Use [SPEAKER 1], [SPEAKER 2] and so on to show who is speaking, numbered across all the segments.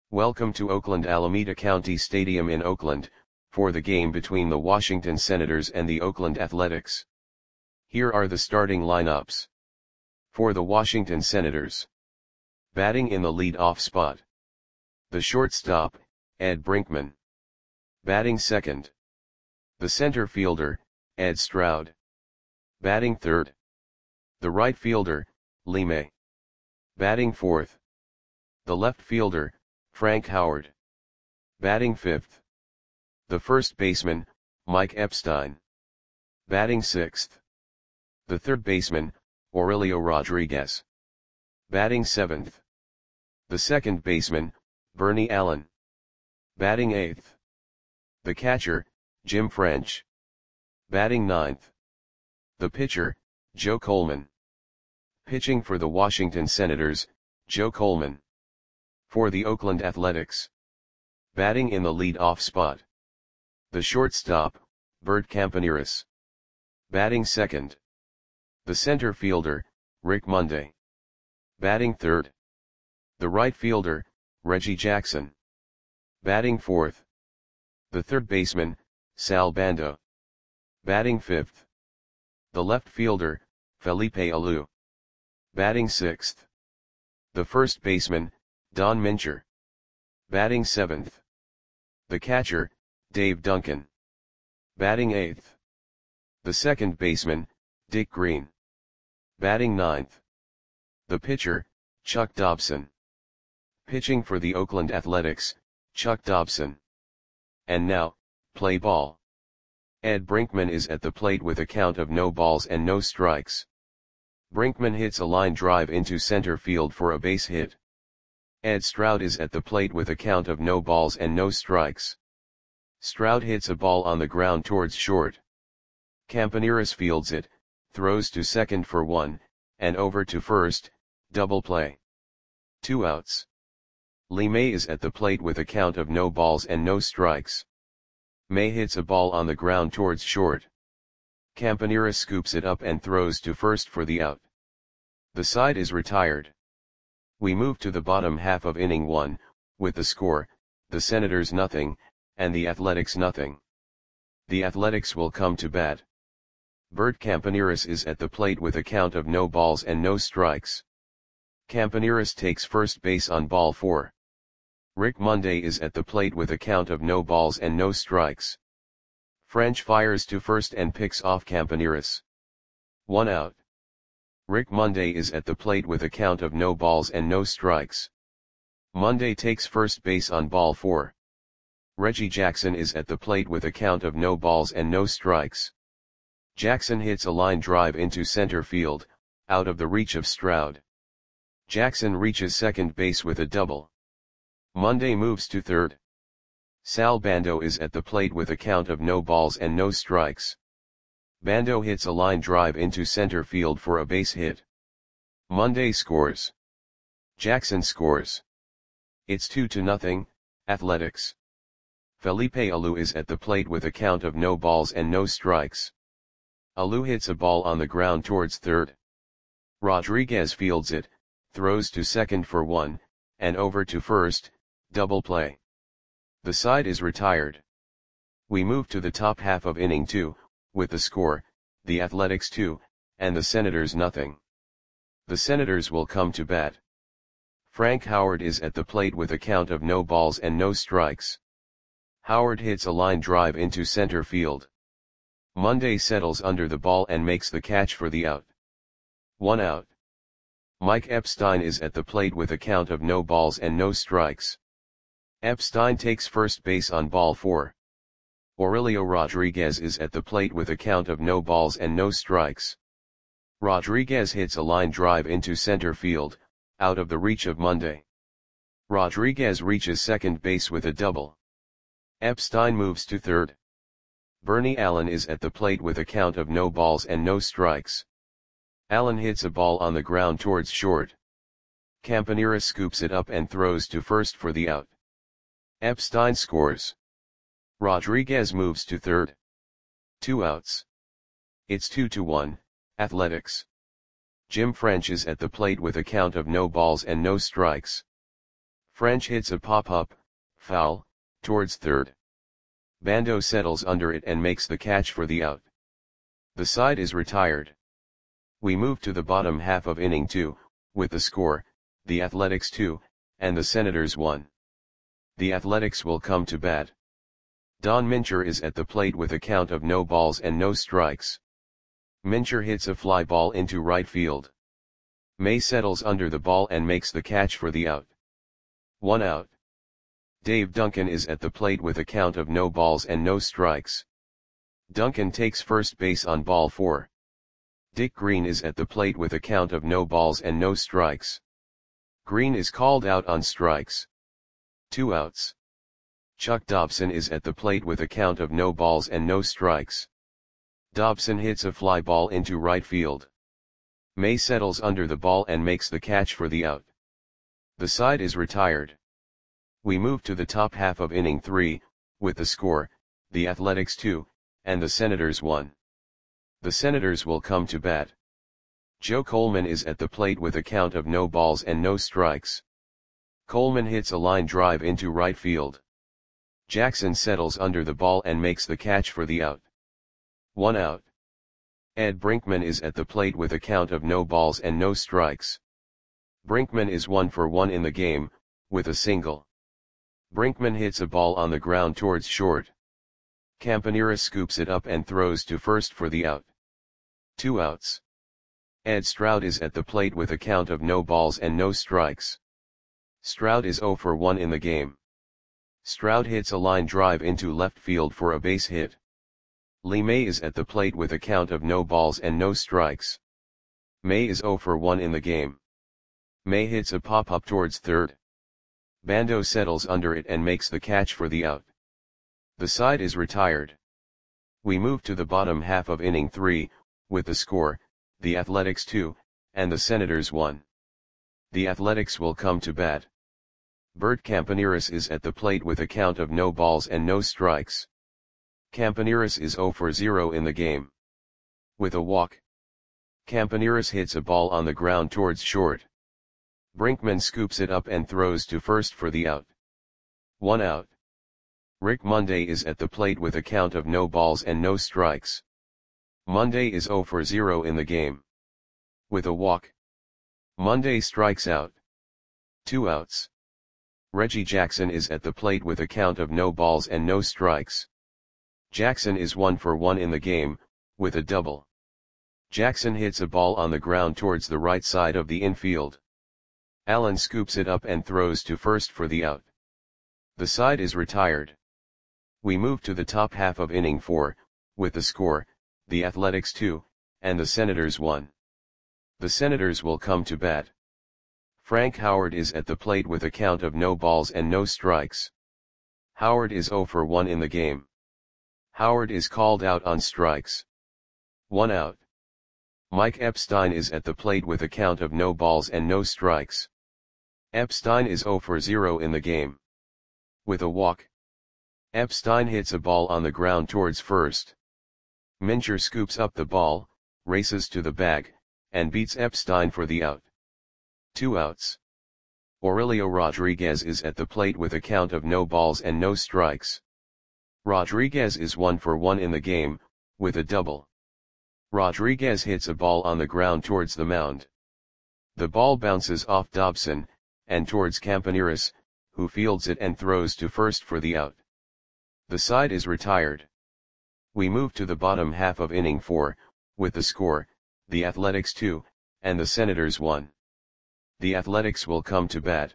[SPEAKER 1] Welcome to Oakland Alameda County Stadium in Oakland, for the game between the Washington Senators and the Oakland Athletics. Here are the starting lineups. For the Washington Senators. Batting in the lead-off spot. The shortstop, Ed Brinkman. Batting second. The center fielder, Ed Stroud. Batting third. The right fielder, Lee May. Batting fourth. The left fielder, Frank Howard. Batting fifth. The first baseman, Mike Epstein. Batting sixth. The third baseman, Aurelio Rodriguez. Batting seventh. The second baseman, Bernie Allen. Batting eighth. The catcher, Jim French. Batting ninth. The pitcher, Joe Coleman. Pitching for the Washington Senators, Joe Coleman. For the Oakland Athletics. Batting in the lead-off spot. The shortstop, Bert Campaneris. Batting second. The center fielder, Rick Monday. Batting third. The right fielder, Reggie Jackson. Batting fourth. The third baseman, Sal Bando. Batting fifth. The left fielder, Felipe Alou. Batting sixth. The first baseman, Don Mincher. Batting seventh. The catcher, Dave Duncan. Batting eighth. The second baseman, Dick Green. Batting ninth. The pitcher, Chuck Dobson. Pitching for the Oakland Athletics, Chuck Dobson. And now, play ball. Ed Brinkman is at the plate with a count of no balls and no strikes. Brinkman hits a line drive into center field for a base hit. Ed Stroud is at the plate with a count of no balls and no strikes. Stroud hits a ball on the ground towards short. Campaneris fields it, throws to second for one, and over to first, double play. 2 outs. Lee May is at the plate with a count of no balls and no strikes. May hits a ball on the ground towards short. Campaneris scoops it up and throws to first for the out. The side is retired. We move to the bottom half of inning 1, with the score, the Senators nothing, and the Athletics nothing. The Athletics will come to bat. Bert Campaneris is at the plate with a count of no balls and no strikes. Campaneris takes first base on ball 4. Rick Monday is at the plate with a count of no balls and no strikes. French fires to first and picks off Campaneris. 1 out. Rick Monday is at the plate with a count of no balls and no strikes. Monday takes first base on ball 4. Reggie Jackson is at the plate with a count of no balls and no strikes. Jackson hits a line drive into center field, out of the reach of Stroud. Jackson reaches second base with a double. Monday moves to third. Sal Bando is at the plate with a count of no balls and no strikes. Bando hits a line drive into center field for a base hit. Monday scores. Jackson scores. It's 2-0, Athletics. Felipe Alou is at the plate with a count of no balls and no strikes. Alou hits a ball on the ground towards third. Rodriguez fields it, throws to second for one, and over to first, double play. The side is retired. We move to the top half of inning 2, with the score, the Athletics 2, and the Senators nothing. The Senators will come to bat. Frank Howard is at the plate with a count of no balls and no strikes. Howard hits a line drive into center field. Monday settles under the ball and makes the catch for the out. 1 out. Mike Epstein is at the plate with a count of no balls and no strikes. Epstein takes first base on ball 4. Aurelio Rodriguez is at the plate with a count of no balls and no strikes. Rodriguez hits a line drive into center field, out of the reach of Monday. Rodriguez reaches second base with a double. Epstein moves to third. Bernie Allen is at the plate with a count of no balls and no strikes. Allen hits a ball on the ground towards short. Campaneris scoops it up and throws to first for the out. Epstein scores. Rodriguez moves to third. 2 outs. It's 2-1, Athletics. Jim French is at the plate with a count of no balls and no strikes. French hits a pop-up, foul, towards third. Bando settles under it and makes the catch for the out. The side is retired. We move to the bottom half of inning 2, with the score, the Athletics 2, and the Senators 1. The Athletics will come to bat. Don Mincher is at the plate with a count of no balls and no strikes. Mincher hits a fly ball into right field. May settles under the ball and makes the catch for the out. 1 out. Dave Duncan is at the plate with a count of no balls and no strikes. Duncan takes first base on ball 4. Dick Green is at the plate with a count of no balls and no strikes. Green is called out on strikes. 2 outs. Chuck Dobson is at the plate with a count of no balls and no strikes. Dobson hits a fly ball into right field. May settles under the ball and makes the catch for the out. The side is retired. We move to the top half of inning 3, with the score, the Athletics 2, and the Senators 1. The Senators will come to bat. Joe Coleman is at the plate with a count of no balls and no strikes. Coleman hits a line drive into right field. Jackson settles under the ball and makes the catch for the out. 1 out. Ed Brinkman is at the plate with a count of no balls and no strikes. Brinkman is 1 for 1 in the game, with a single. Brinkman hits a ball on the ground towards short. Campanera scoops it up and throws to first for the out. 2 outs. Ed Stroud is at the plate with a count of no balls and no strikes. Stroud is 0 for 1 in the game. Stroud hits a line drive into left field for a base hit. Lee May is at the plate with a count of no balls and no strikes. May is 0 for 1 in the game. May hits a pop-up towards third. Bando settles under it and makes the catch for the out. The side is retired. We move to the bottom half of inning 3, with the score, the Athletics 2, and the Senators 1. The Athletics will come to bat. Bert Campaneris is at the plate with a count of no balls and no strikes. Campaneris is 0 for 0 in the game. With a walk. Campaneris hits a ball on the ground towards short. Brinkman scoops it up and throws to first for the out. 1 out. Rick Monday is at the plate with a count of no balls and no strikes. Monday is 0 for 0 in the game. With a walk. Monday strikes out. 2 outs. Reggie Jackson is at the plate with a count of no balls and no strikes. Jackson is 1 for 1 in the game, with a double. Jackson hits a ball on the ground towards the right side of the infield. Allen scoops it up and throws to first for the out. The side is retired. We move to the top half of inning 4, with the score, the Athletics 2, and the Senators 1. The Senators will come to bat. Frank Howard is at the plate with a count of no balls and no strikes. Howard is 0 for 1 in the game. Howard is called out on strikes. 1 out. Mike Epstein is at the plate with a count of no balls and no strikes. Epstein is 0 for 0 in the game. With a walk. Epstein hits a ball on the ground towards first. Mincher scoops up the ball, races to the bag, and beats Epstein for the out. 2 outs. Aurelio Rodriguez is at the plate with a count of no balls and no strikes. Rodriguez is 1 for 1 in the game, with a double. Rodriguez hits a ball on the ground towards the mound. The ball bounces off Dobson, and towards Campaneris, who fields it and throws to first for the out. The side is retired. We move to the bottom half of inning 4, with the score, the Athletics 2, and the Senators 1. The Athletics will come to bat.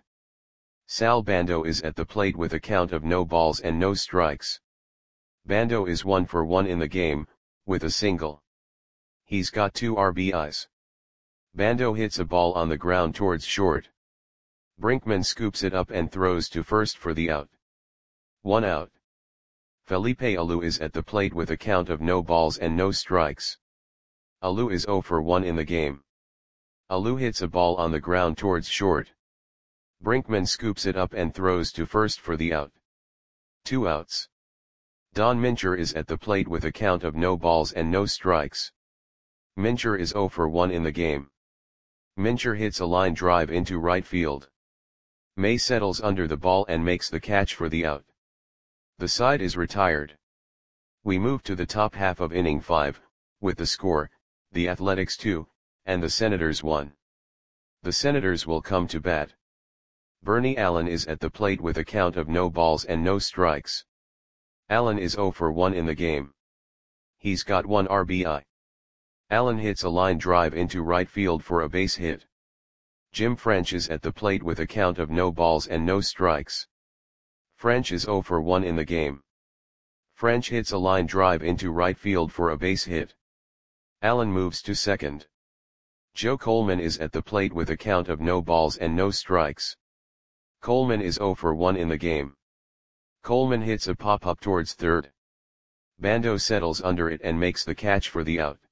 [SPEAKER 1] Sal Bando is at the plate with a count of no balls and no strikes. Bando is 1 for 1 in the game, with a single. He's got 2 RBIs. Bando hits a ball on the ground towards short. Brinkman scoops it up and throws to first for the out. 1 out. Felipe Alou is at the plate with a count of no balls and no strikes. Alou is 0 for 1 in the game. Alou hits a ball on the ground towards short. Brinkman scoops it up and throws to first for the out. 2 outs. Don Mincher is at the plate with a count of no balls and no strikes. Mincher is 0 for 1 in the game. Mincher hits a line drive into right field. May settles under the ball and makes the catch for the out. The side is retired. We move to the top half of inning 5, with the score, the Athletics 2, and the Senators 1. The Senators will come to bat. Bernie Allen is at the plate with a count of no balls and no strikes. Allen is 0 for 1 in the game. He's got 1 RBI. Allen hits a line drive into right field for a base hit. Jim French is at the plate with a count of no balls and no strikes. French is 0 for 1 in the game. French hits a line drive into right field for a base hit. Allen moves to second. Joe Coleman is at the plate with a count of no balls and no strikes. Coleman is 0 for 1 in the game. Coleman hits a pop-up towards third. Bando settles under it and makes the catch for the out.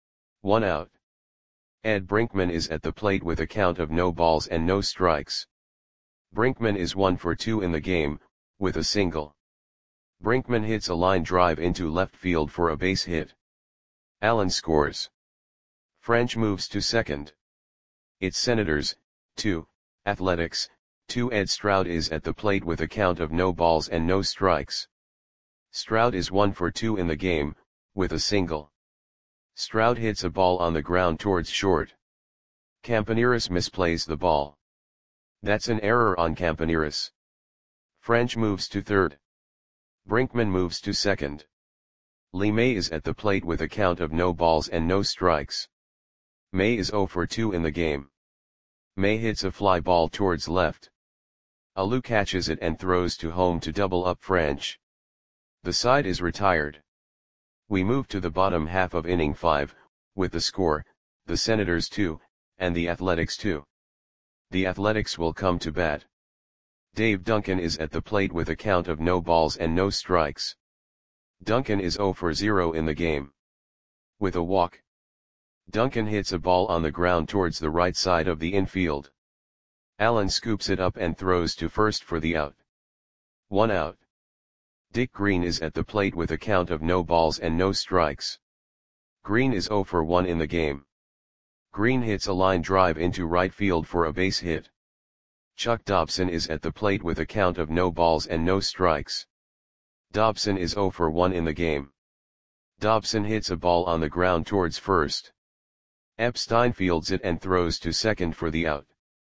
[SPEAKER 1] 1 out. Ed Brinkman is at the plate with a count of no balls and no strikes. Brinkman is 1 for 2 in the game, with a single. Brinkman hits a line drive into left field for a base hit. Allen scores. French moves to second. It's Senators, 2, Athletics, 2. Ed Stroud is at the plate with a count of no balls and no strikes. Stroud is 1 for 2 in the game, with a single. Stroud hits a ball on the ground towards short. Campaneris misplays the ball. That's an error on Campaneris. French moves to third. Brinkman moves to second. Lee May is at the plate with a count of no balls and no strikes. May is 0 for 2 in the game. May hits a fly ball towards left. Alou catches it and throws to home to double up French. The side is retired. We move to the bottom half of inning 5, with the score, the Senators 2, and the Athletics 2. The Athletics will come to bat. Dave Duncan is at the plate with a count of no balls and no strikes. Duncan is 0 for 0 in the game. With a walk. Duncan hits a ball on the ground towards the right side of the infield. Allen scoops it up and throws to first for the out. 1 out. Dick Green is at the plate with a count of no balls and no strikes. Green is 0 for 1 in the game. Green hits a line drive into right field for a base hit. Chuck Dobson is at the plate with a count of no balls and no strikes. Dobson is 0 for 1 in the game. Dobson hits a ball on the ground towards first. Epstein fields it and throws to second for the out.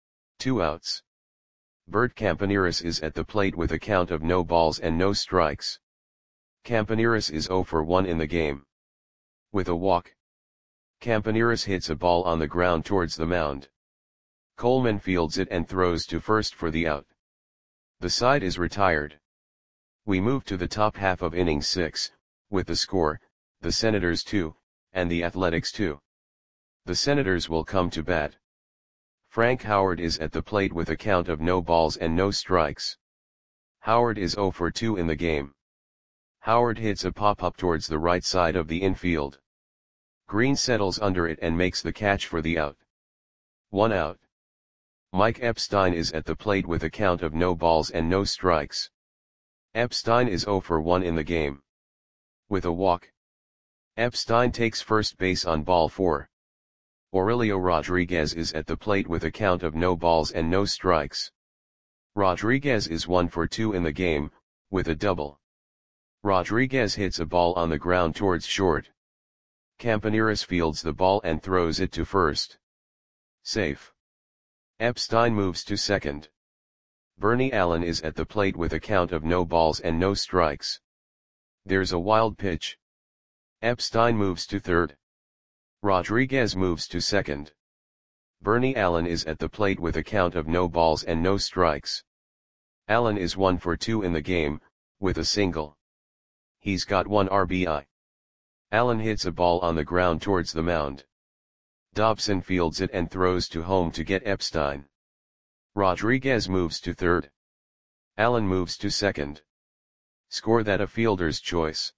[SPEAKER 1] 2 outs. Bert Campaneris is at the plate with a count of no balls and no strikes. Campaneris is 0 for 1 in the game. With a walk. Campaneris hits a ball on the ground towards the mound. Coleman fields it and throws to first for the out. The side is retired. We move to the top half of inning 6, with the score, the Senators 2, and the Athletics 2. The Senators will come to bat. Frank Howard is at the plate with a count of no balls and no strikes. Howard is 0 for 2 in the game. Howard hits a pop-up towards the right side of the infield. Green settles under it and makes the catch for the out. 1 out. Mike Epstein is at the plate with a count of no balls and no strikes. Epstein is 0 for 1 in the game. With a walk. Epstein takes first base on ball 4. Aurelio Rodriguez is at the plate with a count of no balls and no strikes. Rodriguez is 1 for 2 in the game, with a double. Rodriguez hits a ball on the ground towards short. Campaneris fields the ball and throws it to first. Safe. Epstein moves to second. Bernie Allen is at the plate with a count of no balls and no strikes. There's a wild pitch. Epstein moves to third. Rodriguez moves to second. Bernie Allen is at the plate with a count of no balls and no strikes. Allen is 1 for 2 in the game, with a single. He's got 1 RBI. Allen hits a ball on the ground towards the mound. Dobson fields it and throws to home to get Epstein. Rodriguez moves to third. Allen moves to second. Score that a fielder's choice.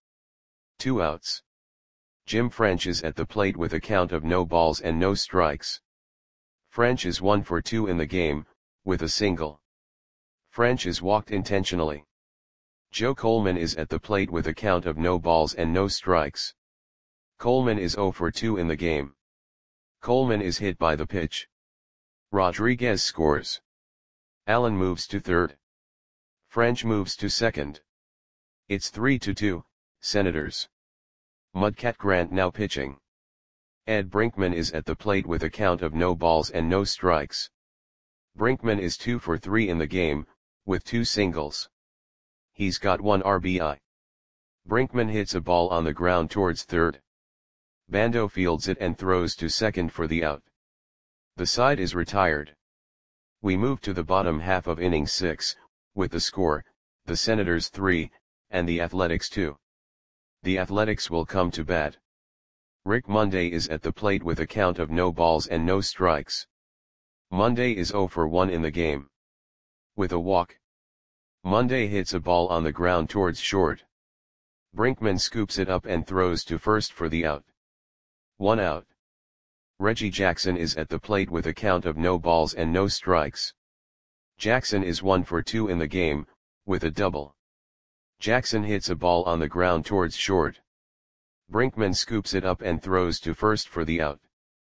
[SPEAKER 1] 2 outs. Jim French is at the plate with a count of no balls and no strikes. French is 1 for 2 in the game, with a single. French is walked intentionally. Joe Coleman is at the plate with a count of no balls and no strikes. Coleman is 0 for 2 in the game. Coleman is hit by the pitch. Rodriguez scores. Allen moves to third. French moves to second. It's 3-2, Senators. Mudcat Grant now pitching. Ed Brinkman is at the plate with a count of no balls and no strikes. Brinkman is 2 for 3 in the game, with 2 singles. He's got 1 RBI. Brinkman hits a ball on the ground towards third. Bando fields it and throws to second for the out. The side is retired. We move to the bottom half of inning 6, with the score, the Senators 3, and the Athletics 2. The Athletics will come to bat. Rick Monday is at the plate with a count of no balls and no strikes. Monday is 0 for 1 in the game. With a walk. Monday hits a ball on the ground towards short. Brinkman scoops it up and throws to first for the out. 1 out. Reggie Jackson is at the plate with a count of no balls and no strikes. Jackson is 1 for 2 in the game, with a double. Jackson hits a ball on the ground towards short. Brinkman scoops it up and throws to first for the out.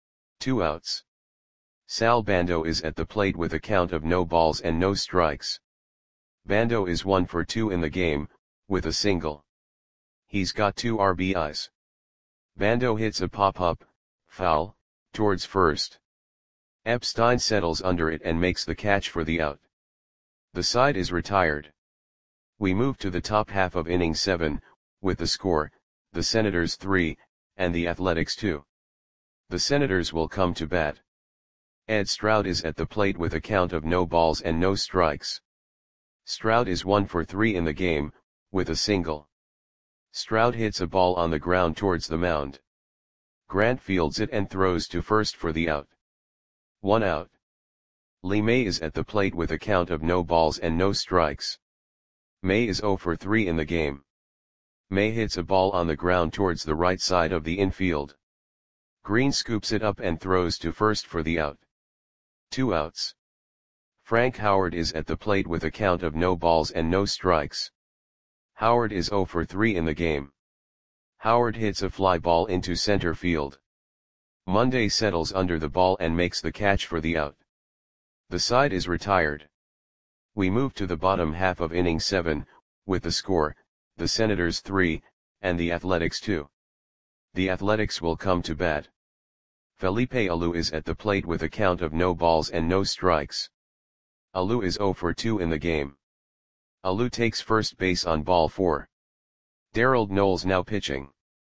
[SPEAKER 1] 2 outs. Sal Bando is at the plate with a count of no balls and no strikes. Bando is 1 for 2 in the game, with a single. He's got 2 RBIs. Bando hits a pop-up, foul, towards first. Epstein settles under it and makes the catch for the out. The side is retired. We move to the top half of inning 7, with the score, the Senators 3, and the Athletics 2. The Senators will come to bat. Ed Stroud is at the plate with a count of no balls and no strikes. Stroud is 1 for 3 in the game, with a single. Stroud hits a ball on the ground towards the mound. Grant fields it and throws to first for the out. 1 out. Lee May is at the plate with a count of no balls and no strikes. May is 0 for 3 in the game. May hits a ball on the ground towards the right side of the infield. Green scoops it up and throws to first for the out. 2 outs. Frank Howard is at the plate with a count of no balls and no strikes. Howard is 0 for 3 in the game. Howard hits a fly ball into center field. Monday settles under the ball and makes the catch for the out. The side is retired. We move to the bottom half of inning 7, with the score, the Senators 3, and the Athletics 2. The Athletics will come to bat. Felipe Alou is at the plate with a count of no balls and no strikes. Alou is 0 for 2 in the game. Alou takes first base on ball 4. Darrell Knowles now pitching.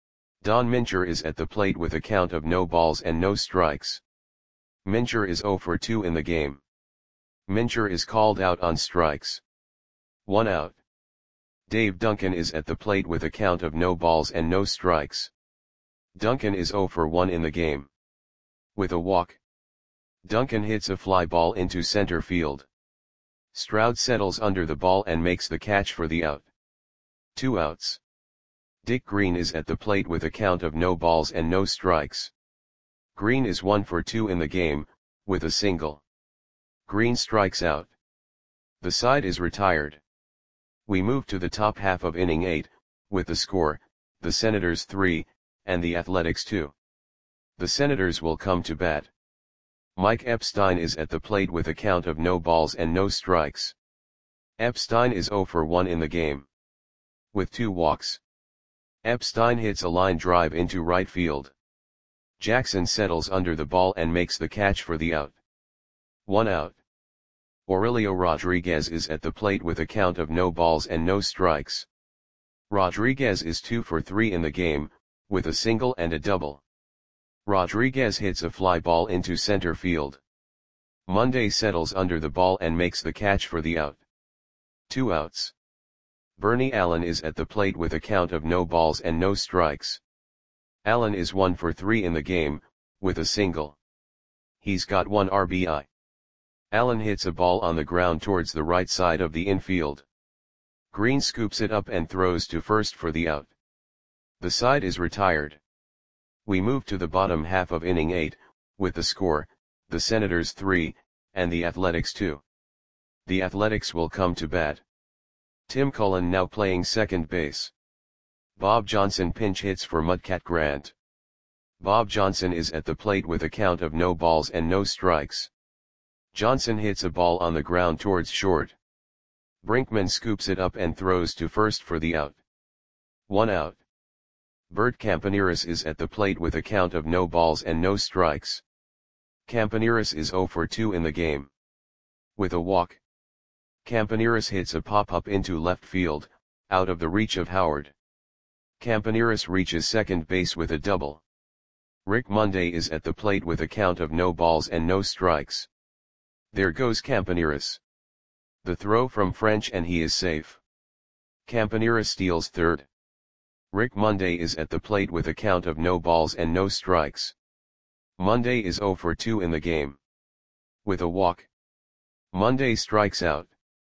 [SPEAKER 1] Don Mincher is at the plate with a count of no balls and no strikes. Mincher is 0 for 2 in the game. Mincher is called out on strikes. 1 out. Dave Duncan is at the plate with a count of no balls and no strikes. Duncan is 0 for 1 in the game. With a walk. Duncan hits a fly ball into center field. Stroud settles under the ball and makes the catch for the out. 2 outs. Dick Green is at the plate with a count of no balls and no strikes. Green is 1 for 2 in the game, with a single. Green strikes out. The side is retired. We move to the top half of inning 8, with the score, the Senators 3, and the Athletics 2. The Senators will come to bat. Mike Epstein is at the plate with a count of no balls and no strikes. Epstein is 0 for 1 in the game. With 2 walks. Epstein hits a line drive into right field. Jackson settles under the ball and makes the catch for the out. 1 out. Aurelio Rodriguez is at the plate with a count of no balls and no strikes. Rodriguez is 2 for 3 in the game, with a single and a double. Rodriguez hits a fly ball into center field. Monday settles under the ball and makes the catch for the out. 2 outs. Bernie Allen is at the plate with a count of no balls and no strikes. Allen is 1 for 3 in the game, with a single. He's got 1 RBI. Allen hits a ball on the ground towards the right side of the infield. Green scoops it up and throws to first for the out. The side is retired. We move to the bottom half of inning 8, with the score, the Senators 3, and the Athletics 2. The Athletics will come to bat. Tim Cullen now playing second base. Bob Johnson pinch hits for Mudcat Grant. Bob Johnson is at the plate with a count of no balls and no strikes. Johnson hits a ball on the ground towards short. Brinkman scoops it up and throws to first for the out. 1 out. Bert Campaneris is at the plate with a count of no balls and no strikes. Campaneris is 0 for 2 in the game. With a walk, Campaneris hits a pop-up into left field, out of the reach of Howard. Campaneris reaches second base with a double. Rick Monday is at the plate with a count of no balls and no strikes. There goes Campaneris. The throw from French and he is safe. Campaneris steals third. Rick Monday is at the plate with a count of no balls and no strikes. Monday is 0 for 2 in the game. With a walk, Monday strikes out.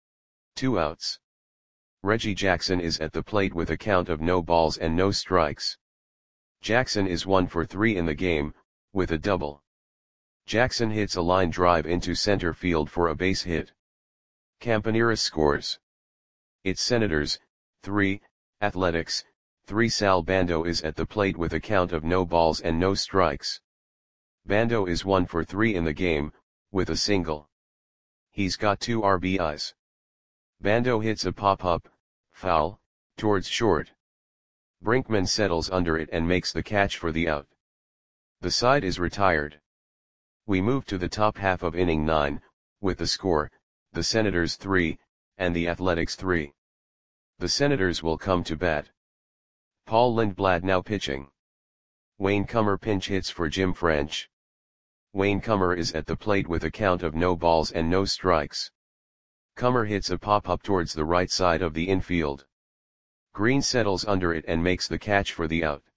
[SPEAKER 1] 2 outs. Reggie Jackson is at the plate with a count of no balls and no strikes. Jackson is 1 for 3 in the game, with a double. Jackson hits a line drive into center field for a base hit. Campaneris scores. It's Senators, 3, Athletics, 3. Sal Bando is at the plate with a count of no balls and no strikes. Bando is 1 for 3 in the game, with a single. He's got 2 RBIs. Bando hits a pop-up, foul, towards short. Brinkman settles under it and makes the catch for the out. The side is retired. We move to the top half of inning 9, with the score, the Senators 3, and the Athletics 3. The Senators will come to bat. Paul Lindblad now pitching. Wayne Kummer pinch hits for Jim French. Wayne Kummer is at the plate with a count of no balls and no strikes. Kummer hits a pop-up towards the right side of the infield. Green settles under it and makes the catch for the out.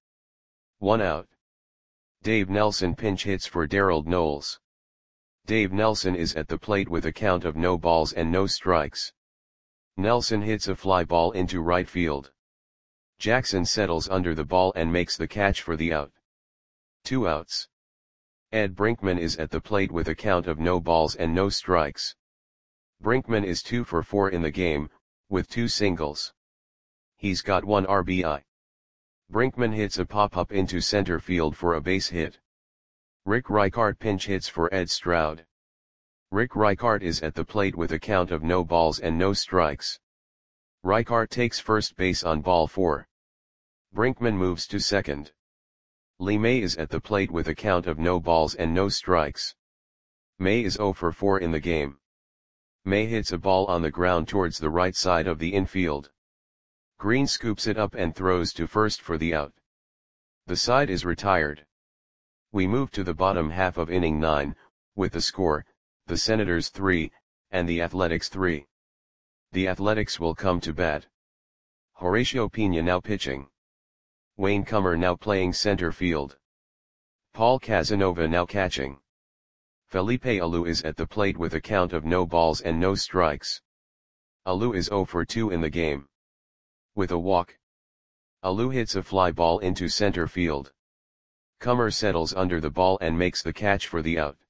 [SPEAKER 1] 1 out. Dave Nelson pinch hits for Darrell Knowles. Dave Nelson is at the plate with a count of no balls and no strikes. Nelson hits a fly ball into right field. Jackson settles under the ball and makes the catch for the out. 2 outs. Ed Brinkman is at the plate with a count of no balls and no strikes. Brinkman is 2 for 4 in the game, with 2 singles. He's got 1 RBI. Brinkman hits a pop-up into center field for a base hit. Rick Reichart pinch hits for Ed Stroud. Rick Reichart is at the plate with a count of no balls and no strikes. Reichart takes first base on ball 4. Brinkman moves to second. Lee May is at the plate with a count of no balls and no strikes. May is 0 for 4 in the game. May hits a ball on the ground towards the right side of the infield. Green scoops it up and throws to first for the out. The side is retired. We move to the bottom half of inning 9, with the score, the Senators 3, and the Athletics 3. The Athletics will come to bat. Horatio Pena now pitching. Wayne Kummer now playing center field. Paul Casanova now catching. Felipe Alou is at the plate with a count of no balls and no strikes. Alou is 0 for 2 in the game. With a walk, Alou hits a fly ball into center field. Kummer settles under the ball and makes the catch for the out.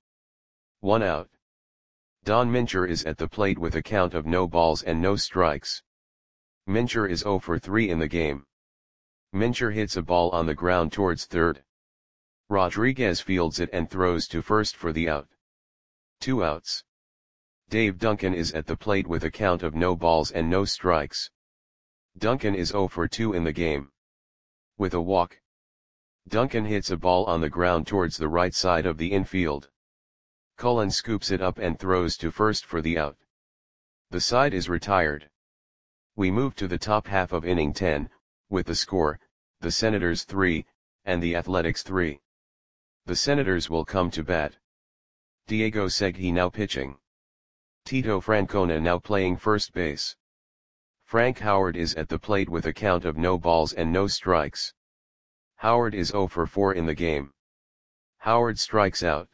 [SPEAKER 1] 1 out. Don Mincher is at the plate with a count of no balls and no strikes. Mincher is 0 for 3 in the game. Mincher hits a ball on the ground towards third. Rodriguez fields it and throws to first for the out. 2 outs. Dave Duncan is at the plate with a count of no balls and no strikes. Duncan is 0 for 2 in the game. With a walk, Duncan hits a ball on the ground towards the right side of the infield. Cullen scoops it up and throws to first for the out. The side is retired. We move to the top half of inning 10, with the score, the Senators 3, and the Athletics 3. The Senators will come to bat. Diego Segui now pitching. Tito Francona now playing first base. Frank Howard is at the plate with a count of no balls and no strikes. Howard is 0 for 4 in the game. Howard strikes out.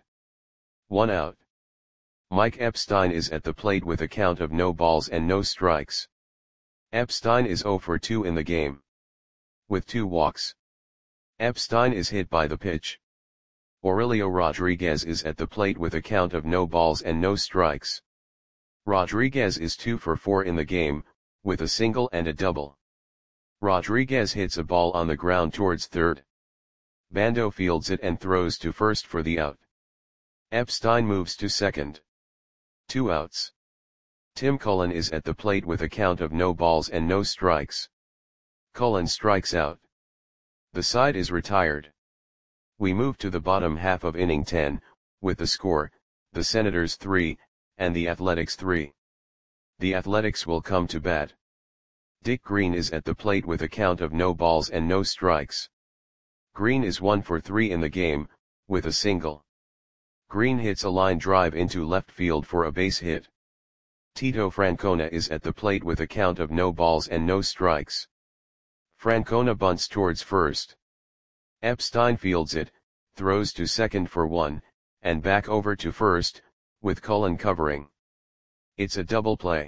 [SPEAKER 1] 1 out. Mike Epstein is at the plate with a count of no balls and no strikes. Epstein is 0 for 2 in the game. With 2 walks. Epstein is hit by the pitch. Aurelio Rodriguez is at the plate with a count of no balls and no strikes. Rodriguez is 2 for 4 in the game, with a single and a double. Rodriguez hits a ball on the ground towards third. Bando fields it and throws to first for the out. Epstein moves to second. 2 outs. Tim Cullen is at the plate with a count of no balls and no strikes. Cullen strikes out. The side is retired. We move to the bottom half of inning 10, with the score, the Senators 3, and the Athletics 3. The Athletics will come to bat. Dick Green is at the plate with a count of no balls and no strikes. Green is 1 for 3 in the game, with a single. Green hits a line drive into left field for a base hit. Tito Francona is at the plate with a count of no balls and no strikes. Francona bunts towards first. Epstein fields it, throws to second for 1, and back over to first, with Cullen covering. It's a double play.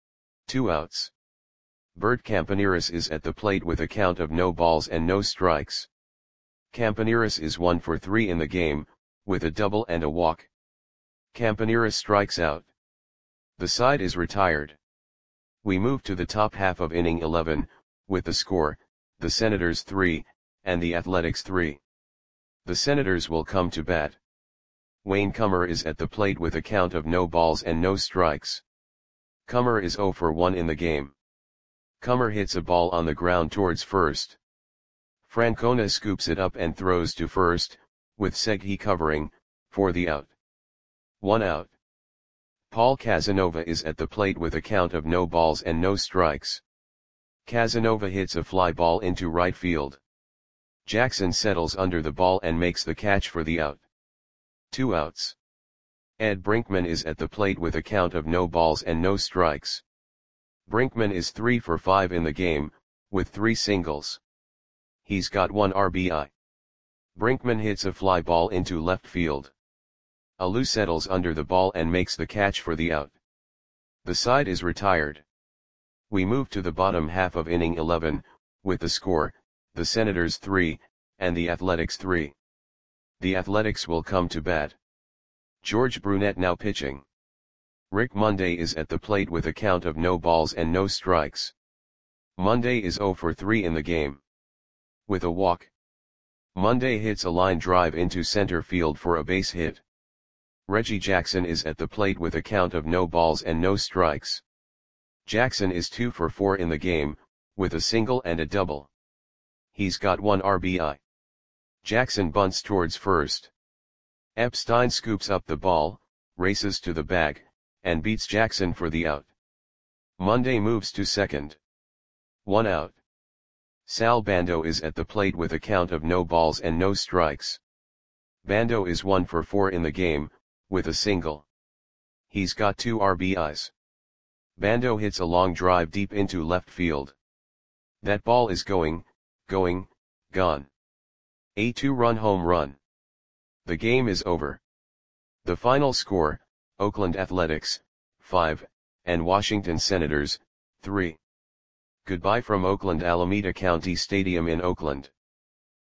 [SPEAKER 1] 2 outs. Bert Campaneris is at the plate with a count of no balls and no strikes. Campaneris is 1 for 3 in the game, with a double and a walk. Campaneris strikes out. The side is retired. We move to the top half of inning 11, with the score, the Senators 3, and the Athletics 3. The Senators will come to bat. Wayne Kummer is at the plate with a count of no balls and no strikes. Kummer is 0 for 1 in the game. Kummer hits a ball on the ground towards first. Francona scoops it up and throws to first, with Seghi covering, for the out. 1 out. Paul Casanova is at the plate with a count of no balls and no strikes. Casanova hits a fly ball into right field. Jackson settles under the ball and makes the catch for the out. 2 outs. Ed Brinkman is at the plate with a count of no balls and no strikes. Brinkman is 3 for 5 in the game, with 3 singles. He's got 1 RBI. Brinkman hits a fly ball into left field. Alou settles under the ball and makes the catch for the out. The side is retired. We move to the bottom half of inning 11, with the score, the Senators 3, and the Athletics 3. The Athletics will come to bat. George Brunette now pitching. Rick Monday is at the plate with a count of no balls and no strikes. Monday is 0 for 3 in the game. With a walk. Monday hits a line drive into center field for a base hit. Reggie Jackson is at the plate with a count of no balls and no strikes. Jackson is 2 for 4 in the game, with a single and a double. He's got 1 RBI. Jackson bunts towards first. Epstein scoops up the ball, races to the bag, and beats Jackson for the out. Monday moves to second. 1 out. Sal Bando is at the plate with a count of no balls and no strikes. Bando is 1 for 4 in the game, with a single. He's got 2 RBIs. Bando hits a long drive deep into left field. That ball is gone. A 2-run home run. The game is over. The final score, Oakland Athletics, 5, and Washington Senators, 3. Goodbye from Oakland Alameda County Stadium in Oakland.